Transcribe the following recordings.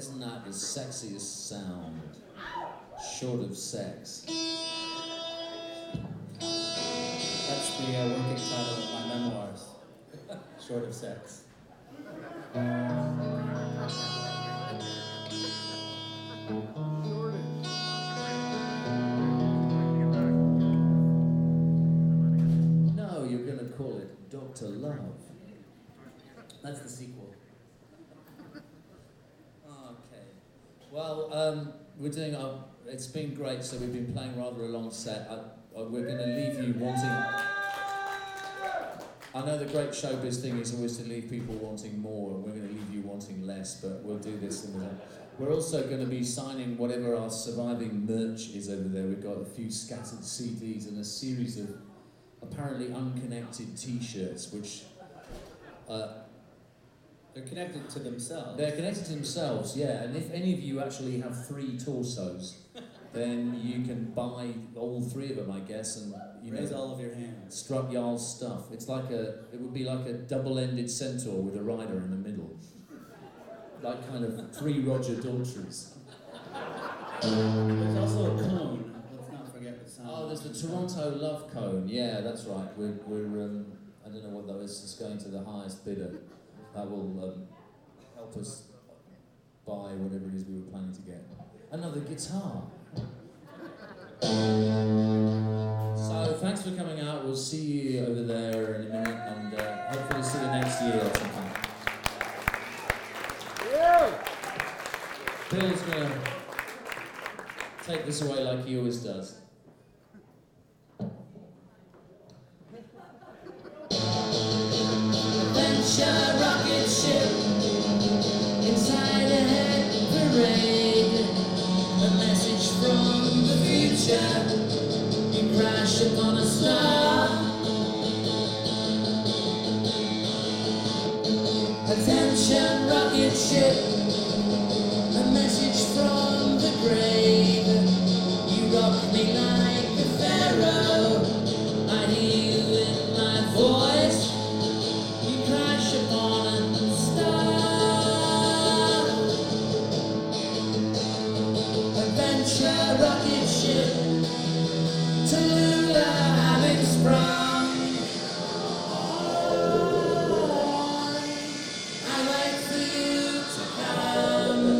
Isn't that the sexiest sound? Short of sex. That's the working title of my memoirs. Short of sex. No, you're going to call it Dr. Love. That's the sequel. Okay. Well, we're doing our... It's been great, so we've been playing rather a long set. We're going to leave you wanting... I know the great showbiz thing is always to leave people wanting more, and we're going to leave you wanting less, but we'll do this in the... We're also going to be signing whatever our surviving merch is over there. We've got a few scattered CDs and a series of apparently unconnected T-shirts, which... They're connected to themselves. They're connected to themselves, yeah. And if any of you actually have 3 torsos, then you can buy all 3 of them, I guess, and raise all of your hands. Strut Jarl's stuff. It would be like a double-ended centaur with a rider in the middle, like kind of 3 Roger Daltrys. There's also a cone. Let's not forget the sound. Oh, there's the Toronto Love Cone. Yeah, that's right. We're I don't know what that is. It's going to the highest bidder. That will help us buy whatever it is we were planning to get. Another guitar. So thanks for coming out. We'll see you over there in a minute, and hopefully see you next year or something. Bill's gonna take this away like he always does. Adventure rocket ship inside a head parade. A message from the future. You crash upon a star. Attention rocket ship. A message from the grave. You rock me like a pharaoh. I hear you in my voice. You crash upon a star. Adventure rocket ship. Tallulah having sprung. I wait for you to come.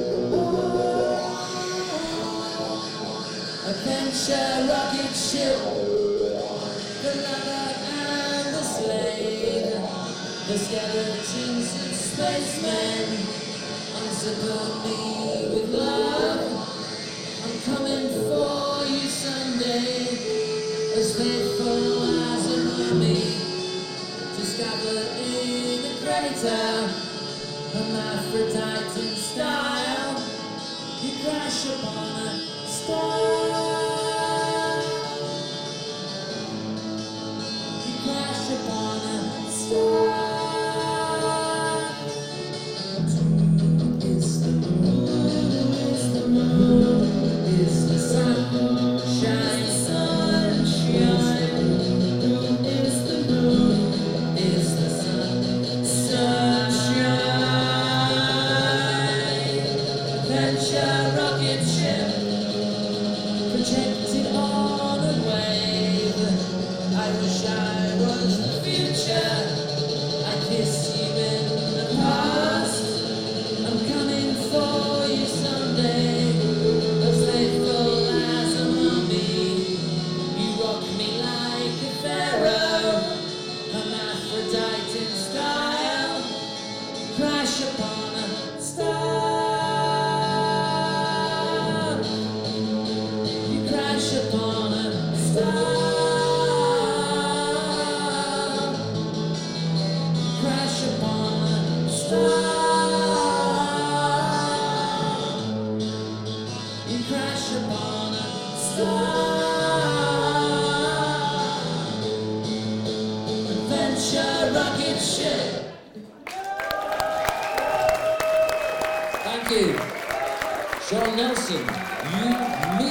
Adventure rocket ship. The lover and the slave. The skeletons of spacemen. Unsupport me with love. I'm coming for you someday. As faithful as a mummy. Discovered in a crater. Hermaphrodite in style. You crash upon a star. You crash upon a star. Is the moon, is the moon, is the sunshine, sunshine. Is the moon, is the sun, sunshine. Adventure rocket ship, projected on a wave. I wish I was the future. I kiss you in the past. I'm coming for you someday. As faithful as a mummy. You rock me like a pharaoh. Hermaphrodite in style. Crash upon a star. You crash upon a star. Crash upon a star. You crash upon a star. Adventure rocket ship. Thank you. Sean Nelson, you